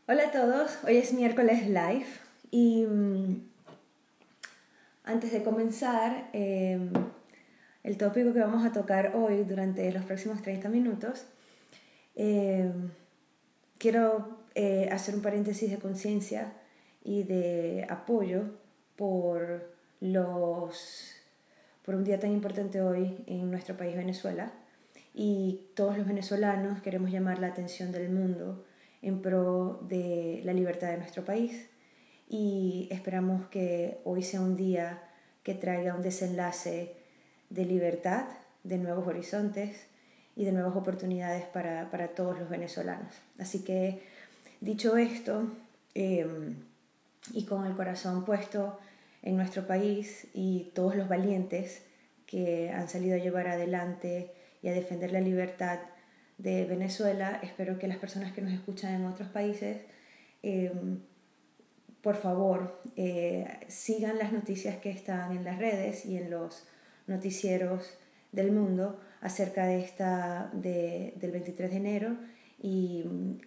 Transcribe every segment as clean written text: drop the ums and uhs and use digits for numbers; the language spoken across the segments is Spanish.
Hola a todos, hoy es miércoles live y antes de comenzar el tópico que vamos a tocar hoy durante los próximos 30 minutos, quiero hacer un paréntesis de conciencia y de apoyo por un día tan importante hoy en nuestro país Venezuela, y todos los venezolanos queremos llamar la atención del mundo en pro de la libertad de nuestro país, y esperamos que hoy sea un día que traiga un desenlace de libertad, de nuevos horizontes y de nuevas oportunidades para todos los venezolanos. Así que, dicho esto, y con el corazón puesto en nuestro país y todos los valientes que han salido a llevar adelante y a defender la libertad de Venezuela, espero que las personas que nos escuchan en otros países, por favor, sigan las noticias que están en las redes y en los noticieros del mundo acerca del 23 de enero y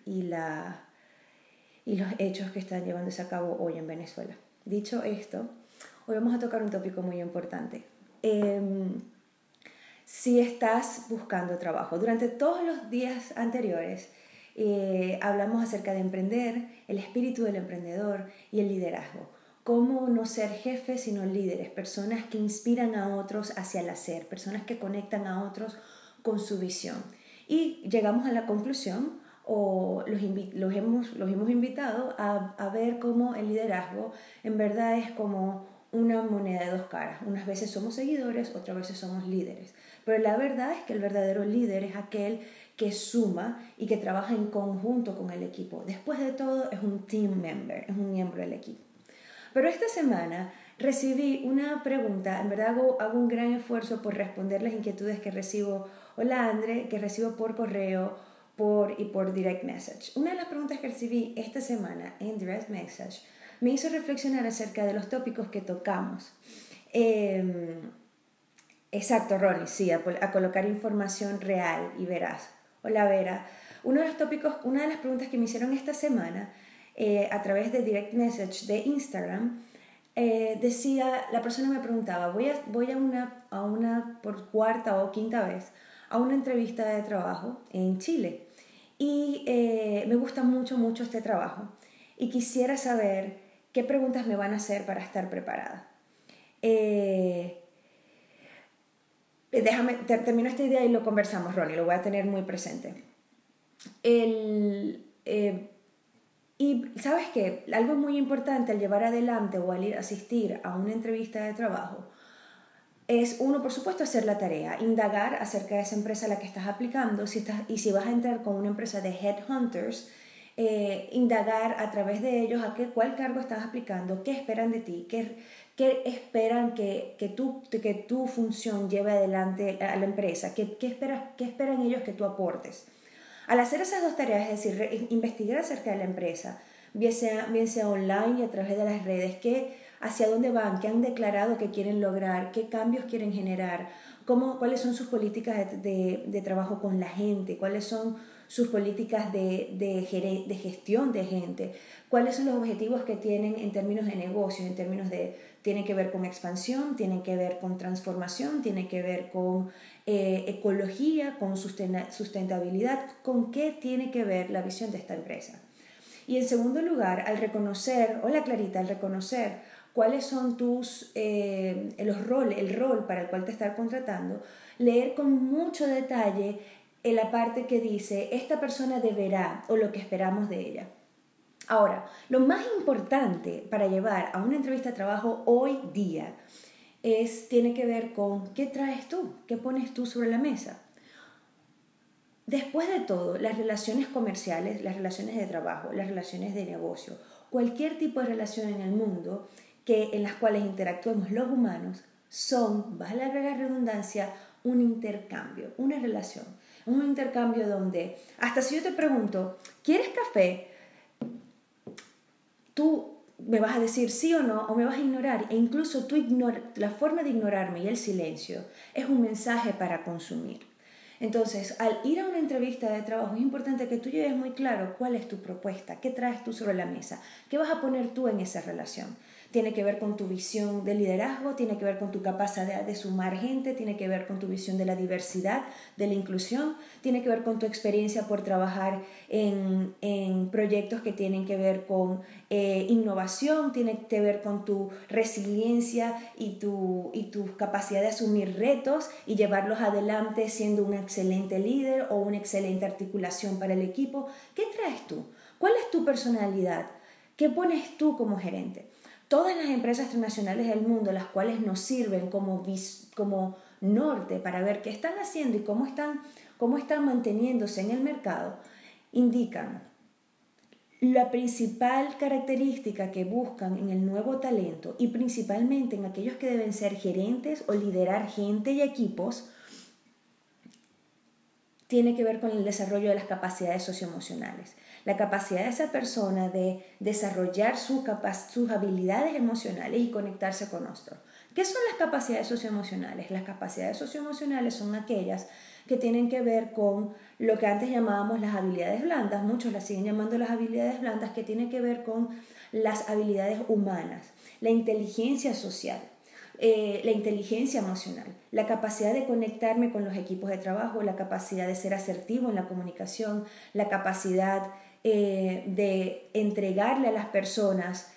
los hechos que están llevándose a cabo hoy en Venezuela. Dicho esto, hoy vamos a tocar un tópico muy importante. Si estás buscando trabajo, durante todos los días anteriores hablamos acerca de emprender, el espíritu del emprendedor y el liderazgo. Cómo no ser jefes sino líderes, personas que inspiran a otros hacia el hacer, personas que conectan a otros con su visión. Y llegamos a la conclusión, o los hemos invitado a ver cómo el liderazgo en verdad es como una moneda de dos caras. Unas veces somos seguidores, otras veces somos líderes. Pero la verdad es que el verdadero líder es aquel que suma y que trabaja en conjunto con el equipo. Después de todo, es un team member, es un miembro del equipo. Pero esta semana recibí una pregunta, en verdad hago un gran esfuerzo por responder las inquietudes que recibo, hola Andre, que recibo por correo y por direct message. Una de las preguntas que recibí esta semana en direct message me hizo reflexionar acerca de los tópicos que tocamos. Exacto, Ronnie, sí, a colocar información real y veraz. Hola Vera, uno de los tópicos, una de las preguntas que me hicieron esta semana a través de direct message de Instagram, decía, la persona me preguntaba, voy a una por cuarta o quinta vez a una entrevista de trabajo en Chile, y me gusta mucho este trabajo y quisiera saber qué preguntas me van a hacer para estar preparada. Termino esta idea y lo conversamos, Ronnie, lo voy a tener muy presente. Y sabes qué, algo muy importante al llevar adelante o al ir a asistir a una entrevista de trabajo es, uno, por supuesto, hacer la tarea, indagar acerca de esa empresa a la que estás aplicando, y si vas a entrar con una empresa de headhunters, indagar a través de ellos cuál cargo estás aplicando, qué esperan de ti, qué esperan que tu función lleve adelante a la empresa, qué esperan ellos que tú aportes. Al hacer esas dos tareas, es decir, investigar acerca de la empresa, bien sea online y a través de las redes, hacia dónde van, qué han declarado que quieren lograr, qué cambios quieren generar, cuáles son sus políticas de trabajo con la gente, cuáles son sus políticas de gestión de gente, cuáles son los objetivos que tienen en términos de negocios, tienen que ver con expansión, tienen que ver con transformación, tienen que ver con ecología, con sustentabilidad, con qué tiene que ver la visión de esta empresa. Y en segundo lugar, al reconocer cuáles son el rol para el cual te están contratando, leer con mucho detalle en la parte que dice esta persona deberá o lo que esperamos de ella. Ahora, lo más importante para llevar a una entrevista de trabajo hoy día tiene que ver con qué traes tú, qué pones tú sobre la mesa. Después de todo, las relaciones comerciales, las relaciones de trabajo, las relaciones de negocio, cualquier tipo de relación en el mundo en las cuales interactuemos los humanos, son, valga la redundancia, un intercambio, una relación. Un intercambio donde, hasta si yo te pregunto, ¿quieres café? Tú me vas a decir sí o no, o me vas a ignorar, e incluso la forma de ignorarme y el silencio es un mensaje para consumir. Entonces, al ir a una entrevista de trabajo es importante que tú lleves muy claro cuál es tu propuesta, qué traes tú sobre la mesa, qué vas a poner tú en esa relación. Tiene que ver con tu visión de liderazgo, tiene que ver con tu capacidad de sumar gente, tiene que ver con tu visión de la diversidad, de la inclusión, tiene que ver con tu experiencia por trabajar en proyectos que tienen que ver con innovación, tiene que ver con tu resiliencia y tu capacidad de asumir retos y llevarlos adelante siendo un excelente líder o una excelente articulación para el equipo. ¿Qué traes tú? ¿Cuál es tu personalidad? ¿Qué pones tú como gerente? Todas las empresas transnacionales del mundo, las cuales nos sirven como norte para ver qué están haciendo y cómo están manteniéndose en el mercado, indican la principal característica que buscan en el nuevo talento y principalmente en aquellos que deben ser gerentes o liderar gente y equipos, tiene que ver con el desarrollo de las capacidades socioemocionales. La capacidad de esa persona de desarrollar sus habilidades emocionales y conectarse con otros. ¿Qué son las capacidades socioemocionales? Las capacidades socioemocionales son aquellas que tienen que ver con lo que antes llamábamos las habilidades blandas, muchos las siguen llamando las habilidades blandas, que tienen que ver con las habilidades humanas, la inteligencia social, la inteligencia emocional, la capacidad de conectarme con los equipos de trabajo, la capacidad de ser asertivo en la comunicación, la capacidad de entregarle a las personas,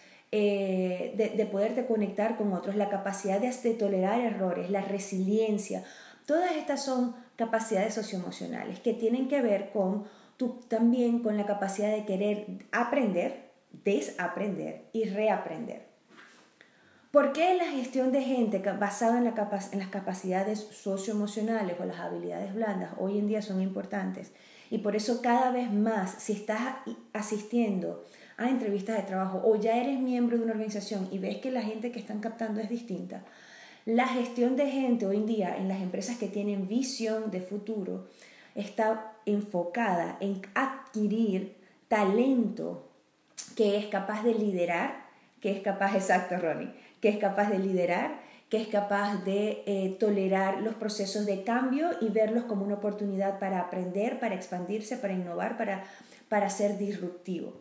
de poderte conectar con otros, la capacidad de tolerar errores, la resiliencia. Todas estas son capacidades socioemocionales que tienen que ver también con la capacidad de querer aprender, desaprender y reaprender. ¿Por qué la gestión de gente basada en las capacidades socioemocionales o las habilidades blandas hoy en día son importantes? Y por eso cada vez más, si estás asistiendo a entrevistas de trabajo o ya eres miembro de una organización y ves que la gente que están captando es distinta, la gestión de gente hoy en día en las empresas que tienen visión de futuro está enfocada en adquirir talento que es capaz de liderar, que es capaz, exacto Ronnie, que es capaz de liderar, que es capaz de tolerar los procesos de cambio y verlos como una oportunidad para aprender, para expandirse, para innovar, para ser disruptivo.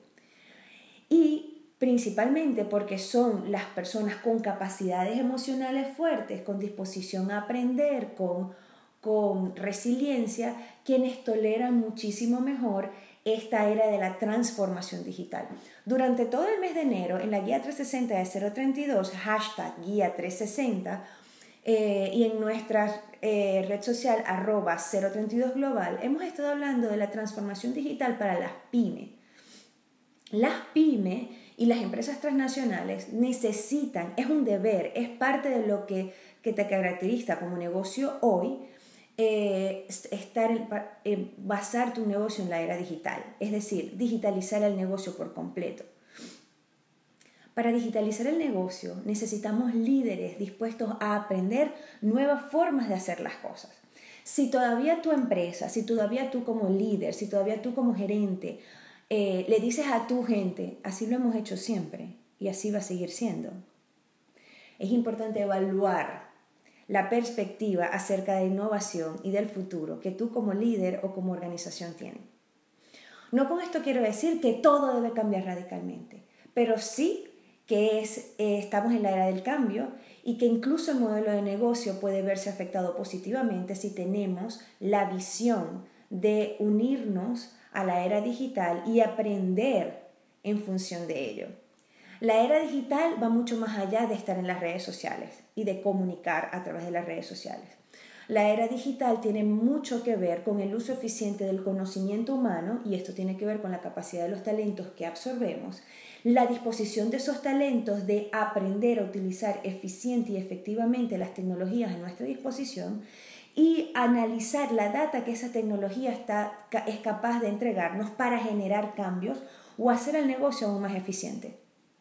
Y principalmente porque son las personas con capacidades emocionales fuertes, con disposición a aprender, con resiliencia, quienes toleran muchísimo mejor esta era de la transformación digital. Durante todo el mes de enero, en la guía 360 de 032, hashtag guía 360, y en nuestra red social @032 global, hemos estado hablando de la transformación digital para las pymes. Las pymes y las empresas transnacionales necesitan, es un deber, es parte de lo que te caracteriza como negocio hoy, basar tu negocio en la era digital, es decir, digitalizar el negocio por completo. Para digitalizar el negocio necesitamos líderes dispuestos a aprender nuevas formas de hacer las cosas. Si todavía tu empresa, si todavía tú como líder, si todavía tú como gerente le dices a tu gente, así lo hemos hecho siempre y así va a seguir siendo, es importante evaluar la perspectiva acerca de innovación y del futuro que tú como líder o como organización tienes. No con esto quiero decir que todo debe cambiar radicalmente, pero sí que estamos en la era del cambio y que incluso el modelo de negocio puede verse afectado positivamente si tenemos la visión de unirnos a la era digital y aprender en función de ello. La era digital va mucho más allá de estar en las redes sociales y de comunicar a través de las redes sociales. La era digital tiene mucho que ver con el uso eficiente del conocimiento humano, y esto tiene que ver con la capacidad de los talentos que absorbemos, la disposición de esos talentos de aprender a utilizar eficiente y efectivamente las tecnologías a nuestra disposición y analizar la data que esa tecnología es capaz de entregarnos para generar cambios o hacer el negocio aún más eficiente.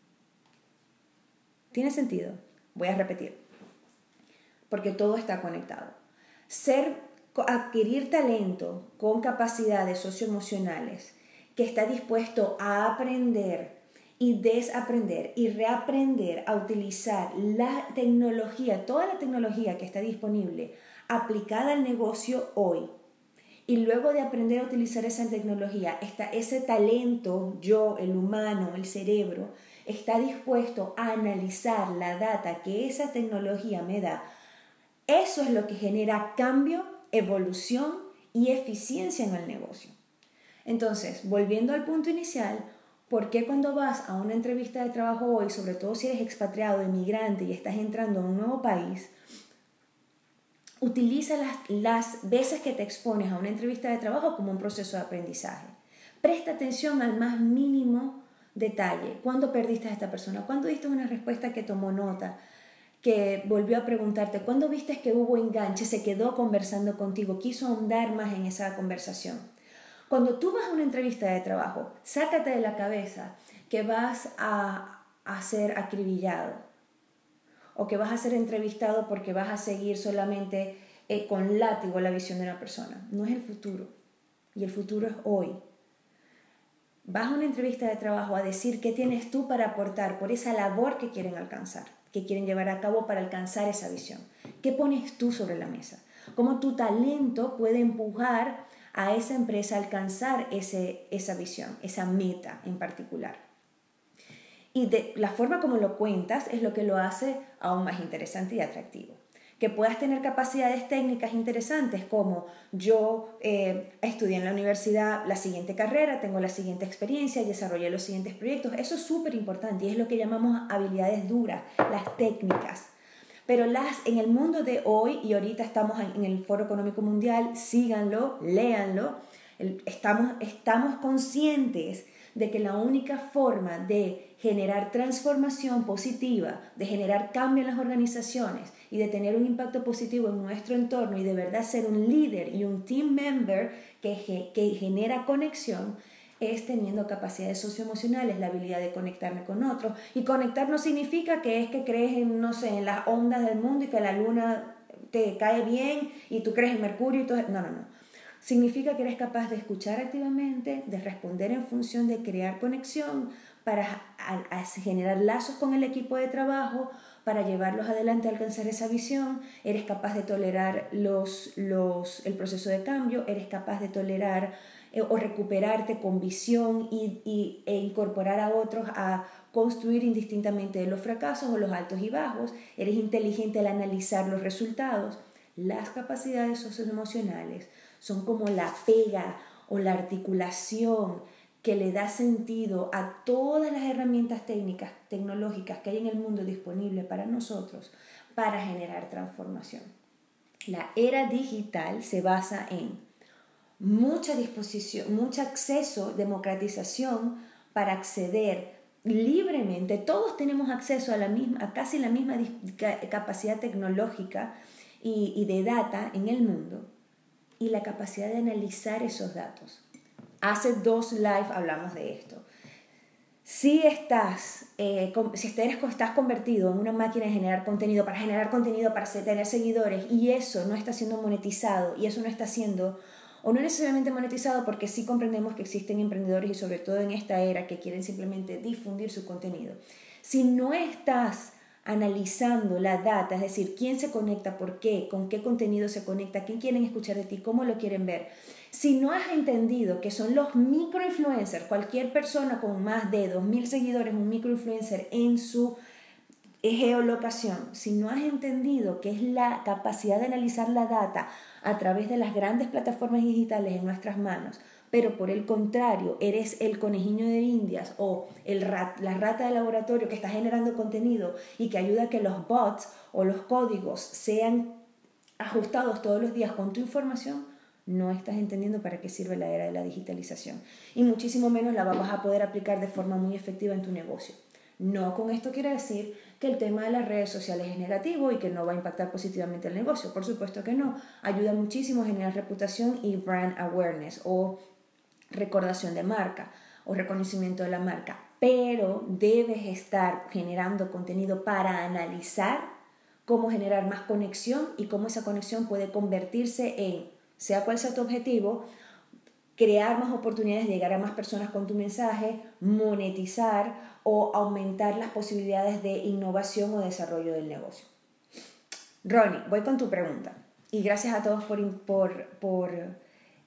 ¿Tiene sentido? Voy a repetir, porque todo está conectado. Adquirir talento con capacidades socioemocionales que está dispuesto a aprender y desaprender y reaprender a utilizar la tecnología, toda la tecnología que está disponible aplicada al negocio hoy, y luego de aprender a utilizar esa tecnología, ese talento, yo, el humano, el cerebro, está dispuesto a analizar la data que esa tecnología me da, eso es lo que genera cambio, evolución y eficiencia en el negocio. Entonces, volviendo al punto inicial, ¿por qué cuando vas a una entrevista de trabajo hoy, sobre todo si eres expatriado, inmigrante y estás entrando a un nuevo país, utiliza las veces que te expones a una entrevista de trabajo como un proceso de aprendizaje? Presta atención al más mínimo detalle. ¿Cuándo perdiste a esta persona? ¿Cuándo diste una respuesta que tomó nota? Que volvió a preguntarte, ¿cuándo viste que hubo enganche? Se quedó conversando contigo, quiso ahondar más en esa conversación. Cuando tú vas a una entrevista de trabajo, sácate de la cabeza que vas a ser acribillado o que vas a ser entrevistado porque vas a seguir solamente con látigo la visión de una persona. No es el futuro, y el futuro es hoy. Vas a una entrevista de trabajo a decir qué tienes tú para aportar por esa labor que quieren alcanzar, que quieren llevar a cabo para alcanzar esa visión. ¿Qué pones tú sobre la mesa? ¿Cómo tu talento puede empujar a esa empresa a alcanzar esa visión, esa meta en particular? Y de la forma como lo cuentas es lo que lo hace aún más interesante y atractivo. Que puedas tener capacidades técnicas interesantes como yo estudié en la universidad la siguiente carrera, tengo la siguiente experiencia y desarrollé los siguientes proyectos. Eso es súper importante y es lo que llamamos habilidades duras, las técnicas. Pero en el mundo de hoy, y ahorita estamos en el Foro Económico Mundial, síganlo, léanlo, estamos conscientes de que la única forma de generar transformación positiva, de generar cambio en las organizaciones y de tener un impacto positivo en nuestro entorno y de verdad ser un líder y un team member que genera conexión, es teniendo capacidades socioemocionales, la habilidad de conectarme con otros. Y conectar no significa que es que crees en, no sé, en las ondas del mundo y que la luna te cae bien y tú crees en Mercurio y todo. No. Significa que eres capaz de escuchar activamente, de responder en función de crear conexión para generar lazos con el equipo de trabajo, para llevarlos adelante a alcanzar esa visión. Eres capaz de tolerar el proceso de cambio, eres capaz de tolerar o recuperarte con visión e incorporar a otros a construir indistintamente de los fracasos o los altos y bajos. Eres inteligente al analizar los resultados. Las capacidades socioemocionales son como la pega o la articulación que le da sentido a todas las herramientas tecnológicas que hay en el mundo disponible para nosotros para generar transformación. La era digital se basa en mucha disposición, mucho acceso, democratización para acceder libremente. Todos tenemos acceso a casi la misma capacidad tecnológica y de data en el mundo, y la capacidad de analizar esos datos. Hace 2 live hablamos de esto. Si estás convertido en una máquina de generar contenido, para tener seguidores, y eso no está siendo monetizado, y eso no está siendo, o no necesariamente monetizado, porque sí comprendemos que existen emprendedores, y sobre todo en esta era, que quieren simplemente difundir su contenido. Si no estás analizando la data, es decir, quién se conecta, por qué, con qué contenido se conecta, quién quieren escuchar de ti, cómo lo quieren ver. Si no has entendido que son los microinfluencers, cualquier persona con más de 2,000 seguidores, un microinfluencer en su geolocación, si no has entendido que es la capacidad de analizar la data a través de las grandes plataformas digitales en nuestras manos, pero por el contrario eres el conejillo de Indias o la rata de laboratorio que está generando contenido y que ayuda a que los bots o los códigos sean ajustados todos los días con tu información, no estás entendiendo para qué sirve la era de la digitalización, y muchísimo menos la vas a poder aplicar de forma muy efectiva en tu negocio. No con esto quiere decir que el tema de las redes sociales es negativo y que no va a impactar positivamente el negocio. Por supuesto que no. Ayuda muchísimo a generar reputación y brand awareness o recordación de marca o reconocimiento de la marca. Pero debes estar generando contenido para analizar cómo generar más conexión y cómo esa conexión puede convertirse en, sea cual sea tu objetivo, crear más oportunidades de llegar a más personas con tu mensaje, monetizar o aumentar las posibilidades de innovación o desarrollo del negocio. Ronnie, voy con tu pregunta. Y gracias a todos por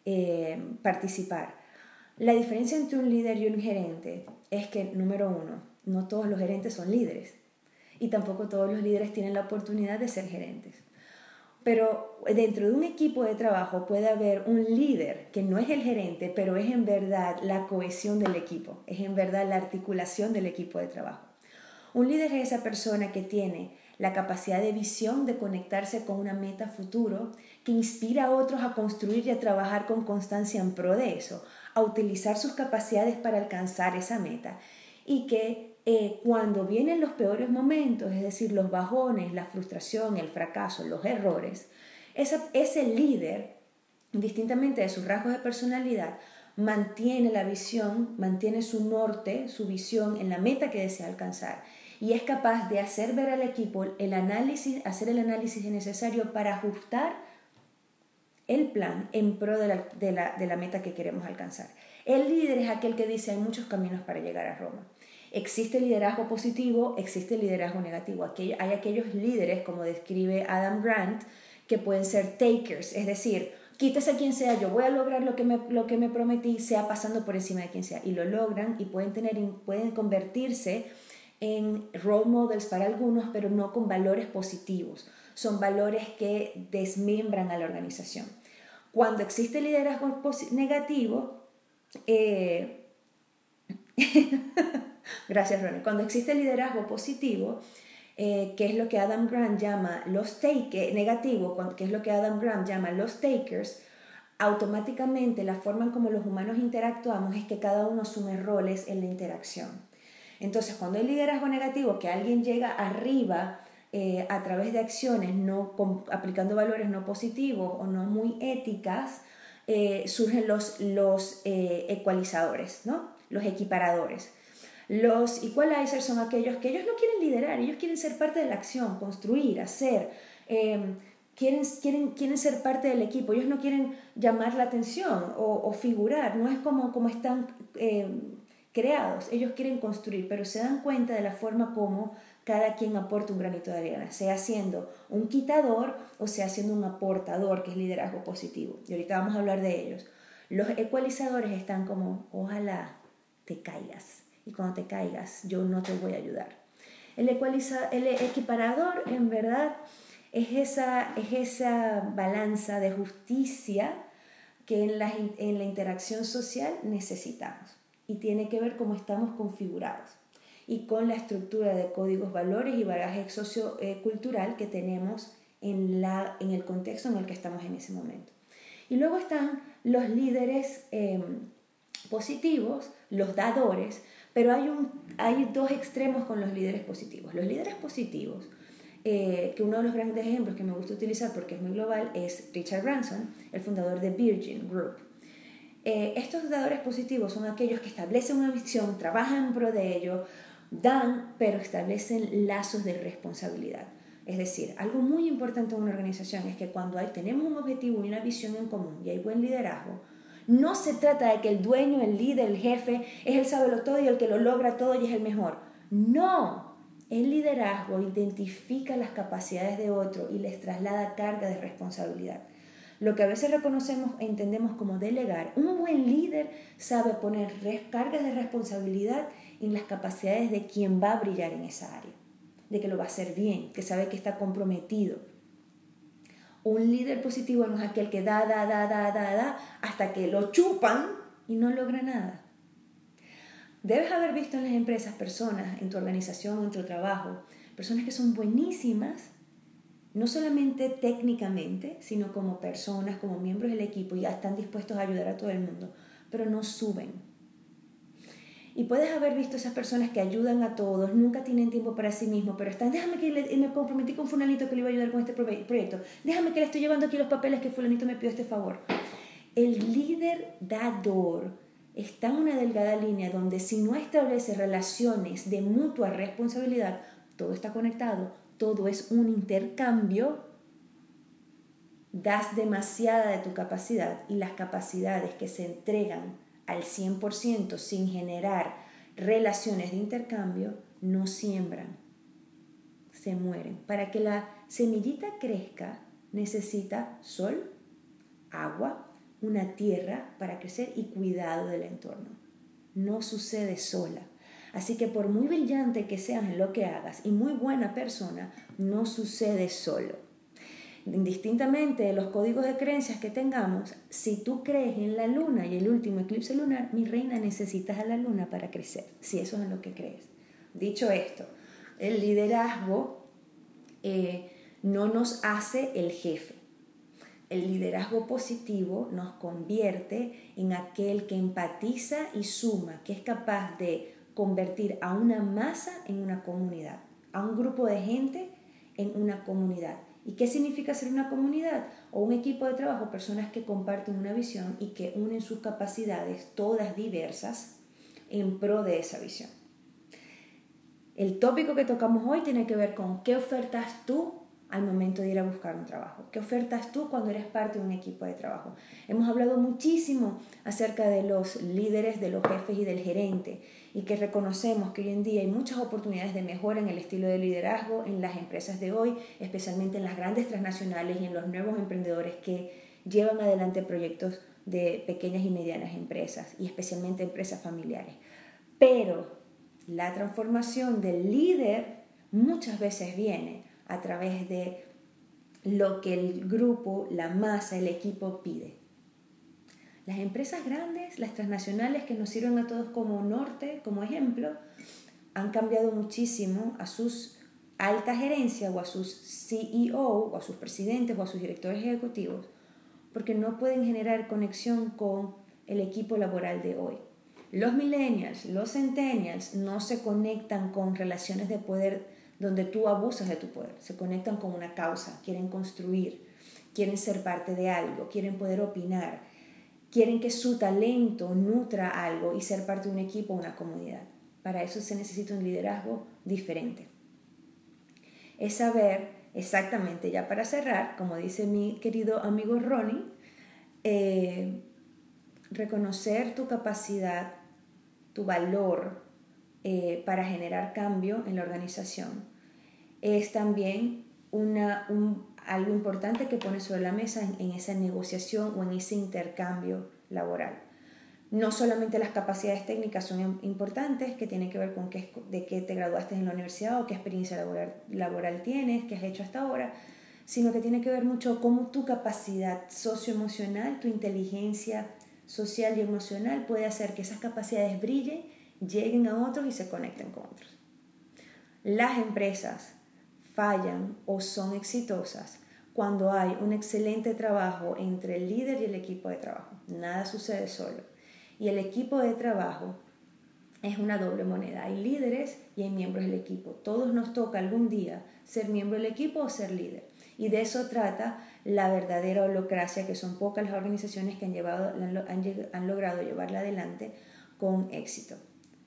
participar. La diferencia entre un líder y un gerente es que, número uno, no todos los gerentes son líderes y tampoco todos los líderes tienen la oportunidad de ser gerentes. Pero dentro de un equipo de trabajo puede haber un líder que no es el gerente, pero es en verdad la cohesión del equipo, es en verdad la articulación del equipo de trabajo. Un líder es esa persona que tiene la capacidad de visión de conectarse con una meta futuro, que inspira a otros a construir y a trabajar con constancia en pro de eso, a utilizar sus capacidades para alcanzar esa meta y que cuando vienen los peores momentos, es decir, los bajones, la frustración, el fracaso, los errores, ese líder, distintamente de sus rasgos de personalidad, mantiene la visión, mantiene su norte, su visión en la meta que desea alcanzar y es capaz de hacer ver al equipo hacer el análisis necesario para ajustar el plan en pro de la meta que queremos alcanzar. El líder es aquel que dice hay muchos caminos para llegar a Roma. Existe liderazgo positivo, existe liderazgo negativo. Hay aquellos líderes, como describe Adam Grant, que pueden ser takers, es decir, quítese a quien sea, yo voy a lograr lo que me prometí, sea pasando por encima de quien sea. Y lo logran y pueden convertirse en role models para algunos, pero no con valores positivos. Son valores que desmembran a la organización. Cuando existe liderazgo negativo, gracias, Ronnie. Cuando existe liderazgo positivo, que es lo que Adam Grant llama los negativo, que es lo que Adam Grant llama los takers, automáticamente la forma en como los humanos interactuamos es que cada uno asume roles en la interacción. Entonces, cuando hay liderazgo negativo, que alguien llega arriba a través de acciones aplicando valores no positivos o no muy éticas, surgen los ecualizadores, ¿no? Los equiparadores. Los equalizers son aquellos que ellos no quieren liderar, ellos quieren ser parte de la acción, construir, hacer, quieren ser parte del equipo, ellos no quieren llamar la atención o figurar, no es como están creados, ellos quieren construir, pero se dan cuenta de la forma como cada quien aporta un granito de arena, sea siendo un quitador o sea siendo un aportador, que es liderazgo positivo. Y ahorita vamos a hablar de ellos. Los ecualizadores están como, ojalá te caigas, y cuando te caigas yo no te voy a ayudar. El equiparador en verdad es esa balanza de justicia que en la interacción social necesitamos y tiene que ver cómo estamos configurados y con la estructura de códigos, valores y bagaje sociocultural que tenemos en el contexto en el que estamos en ese momento. Y luego están los líderes positivos, los dadores, pero hay dos extremos con los líderes positivos. Los líderes positivos, que uno de los grandes ejemplos que me gusta utilizar porque es muy global, es Richard Branson, el fundador de Virgin Group. Estos dadores positivos son aquellos que establecen una visión, trabajan en pro de ello, dan, pero establecen lazos de responsabilidad. Es decir, algo muy importante en una organización es que cuando tenemos un objetivo y una visión en común y hay buen liderazgo, no se trata de que el dueño, el líder, el jefe es el sabelotodo y el que lo logra todo y es el mejor. No, el liderazgo identifica las capacidades de otro y les traslada carga de responsabilidad. Lo que a veces entendemos como delegar. Un buen líder sabe poner cargas de responsabilidad en las capacidades de quien va a brillar en esa área, de que lo va a hacer bien, que sabe que está comprometido. Un líder positivo no es aquel que da hasta que lo chupan y no logra nada. Debes haber visto en las empresas personas, en tu organización, en tu trabajo, personas que son buenísimas, no solamente técnicamente, sino como personas, como miembros del equipo y ya están dispuestos a ayudar a todo el mundo, pero no suben. Y puedes haber visto esas personas que ayudan a todos, nunca tienen tiempo para sí mismos, pero déjame que me comprometí con fulanito que le iba a ayudar con este proyecto, déjame que le estoy llevando aquí los papeles que fulanito me pidió este favor. El líder dador está en una delgada línea donde si no establece relaciones de mutua responsabilidad, todo está conectado, todo es un intercambio, das demasiada de tu capacidad y las capacidades que se entregan al 100% sin generar relaciones de intercambio no siembran, se mueren. Para que la semillita crezca necesita sol, agua, una tierra para crecer y cuidado del entorno. No sucede sola. Así que por muy brillante que seas en lo que hagas y muy buena persona, no sucede solo. Indistintamente de los códigos de creencias que tengamos, si tú crees en la luna y el último eclipse lunar, mi reina, necesitas a la luna para crecer, si eso es en lo que crees. Dicho esto, el liderazgo no nos hace el jefe. El liderazgo positivo nos convierte en aquel que empatiza y suma, que es capaz de convertir a una masa en una comunidad, a un grupo de gente en una comunidad. ¿Y qué significa ser una comunidad? O un equipo de trabajo, personas que comparten una visión y que unen sus capacidades, todas diversas, en pro de esa visión. El tópico que tocamos hoy tiene que ver con qué ofertas tú al momento de ir a buscar un trabajo. ¿Qué ofertas tú cuando eres parte de un equipo de trabajo? Hemos hablado muchísimo acerca de los líderes, de los jefes y del gerente, y que reconocemos que hoy en día hay muchas oportunidades de mejora en el estilo de liderazgo en las empresas de hoy, especialmente en las grandes transnacionales y en los nuevos emprendedores que llevan adelante proyectos de pequeñas y medianas empresas, y especialmente empresas familiares. Pero la transformación del líder muchas veces viene a través de lo que el grupo, la masa, el equipo pide. Las empresas grandes, las transnacionales que nos sirven a todos como norte, como ejemplo, han cambiado muchísimo a sus alta gerencia o a sus CEO o a sus presidentes o a sus directores ejecutivos porque no pueden generar conexión con el equipo laboral de hoy. Los millennials, los centennials no se conectan con relaciones de poder donde tú abusas de tu poder, se conectan con una causa, quieren construir, quieren ser parte de algo, quieren poder opinar, quieren que su talento nutra algo y ser parte de un equipo o una comunidad. Para eso se necesita un liderazgo diferente. Es saber exactamente, ya para cerrar, como dice mi querido amigo Ronnie, reconocer tu capacidad, tu valor para generar cambio en la organización es también algo importante que pone sobre la mesa en esa negociación o en ese intercambio laboral. No solamente las capacidades técnicas son importantes, que tienen que ver con de qué te graduaste en la universidad o qué experiencia laboral tienes, qué has hecho hasta ahora, sino que tiene que ver mucho cómo tu capacidad socioemocional, tu inteligencia social y emocional puede hacer que esas capacidades brillen, lleguen a otros y se conecten con otros. Las empresas fallan o son exitosas cuando hay un excelente trabajo entre el líder y el equipo de trabajo. Nada sucede solo. Y el equipo de trabajo es una doble moneda. Hay líderes y hay miembros del equipo. Todos nos toca algún día ser miembro del equipo o ser líder. Y de eso trata la verdadera holacracia, que son pocas las organizaciones que han logrado llevarla adelante con éxito.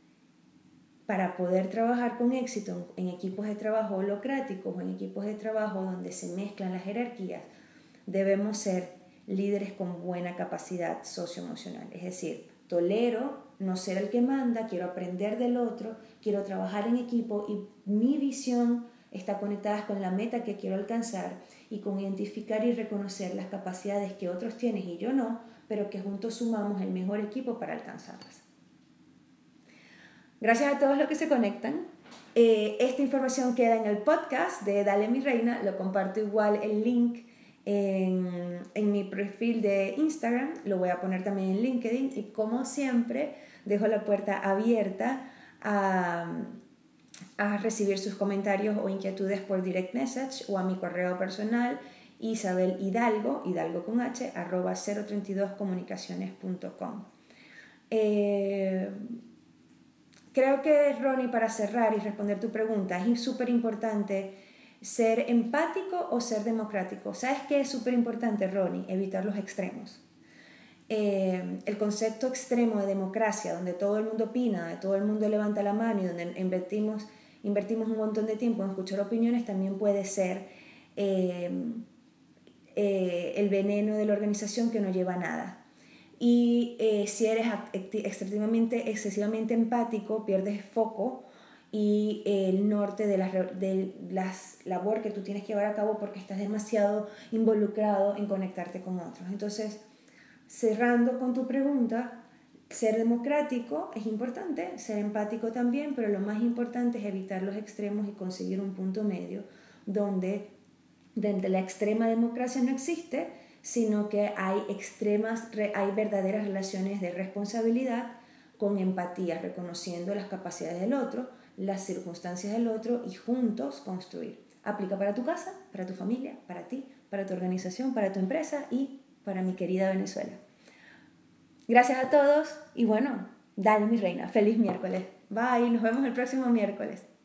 Para poder trabajar con éxito en equipos de trabajo holocráticos o en equipos de trabajo donde se mezclan las jerarquías, debemos ser líderes con buena capacidad socioemocional. Es decir, tolero no ser el que manda, quiero aprender del otro, quiero trabajar en equipo y mi visión está conectada con la meta que quiero alcanzar y con identificar y reconocer las capacidades que otros tienen y yo no, pero que juntos sumamos el mejor equipo para alcanzarlas. Gracias a todos los que se conectan. Esta información queda en el podcast de Dale Mi Reina. Lo comparto igual el link en mi perfil de Instagram. Lo voy a poner también en LinkedIn. Y como siempre, dejo la puerta abierta a recibir sus comentarios o inquietudes por direct message o a mi correo personal isabelhidalgo, hidalgo con h, @032comunicaciones.com. Creo que, Ronnie, para cerrar y responder tu pregunta, es súper importante ser empático o ser democrático. ¿Sabes qué es súper importante, Ronnie? Evitar los extremos. El concepto extremo de democracia, donde todo el mundo opina, donde todo el mundo levanta la mano y donde invertimos un montón de tiempo en escuchar opiniones, también puede ser el veneno de la organización que no lleva a nada. Y si eres excesivamente empático, pierdes foco y el norte de las labor que tú tienes que llevar a cabo porque estás demasiado involucrado en conectarte con otros. Entonces, cerrando con tu pregunta, ser democrático es importante, ser empático también, pero lo más importante es evitar los extremos y conseguir un punto medio donde la extrema democracia no existe, sino que hay verdaderas relaciones de responsabilidad con empatía, reconociendo las capacidades del otro, las circunstancias del otro y juntos construir. Aplica para tu casa, para tu familia, para ti, para tu organización, para tu empresa y para mi querida Venezuela. Gracias a todos y bueno, dale mi reina, feliz miércoles. Bye, nos vemos el próximo miércoles.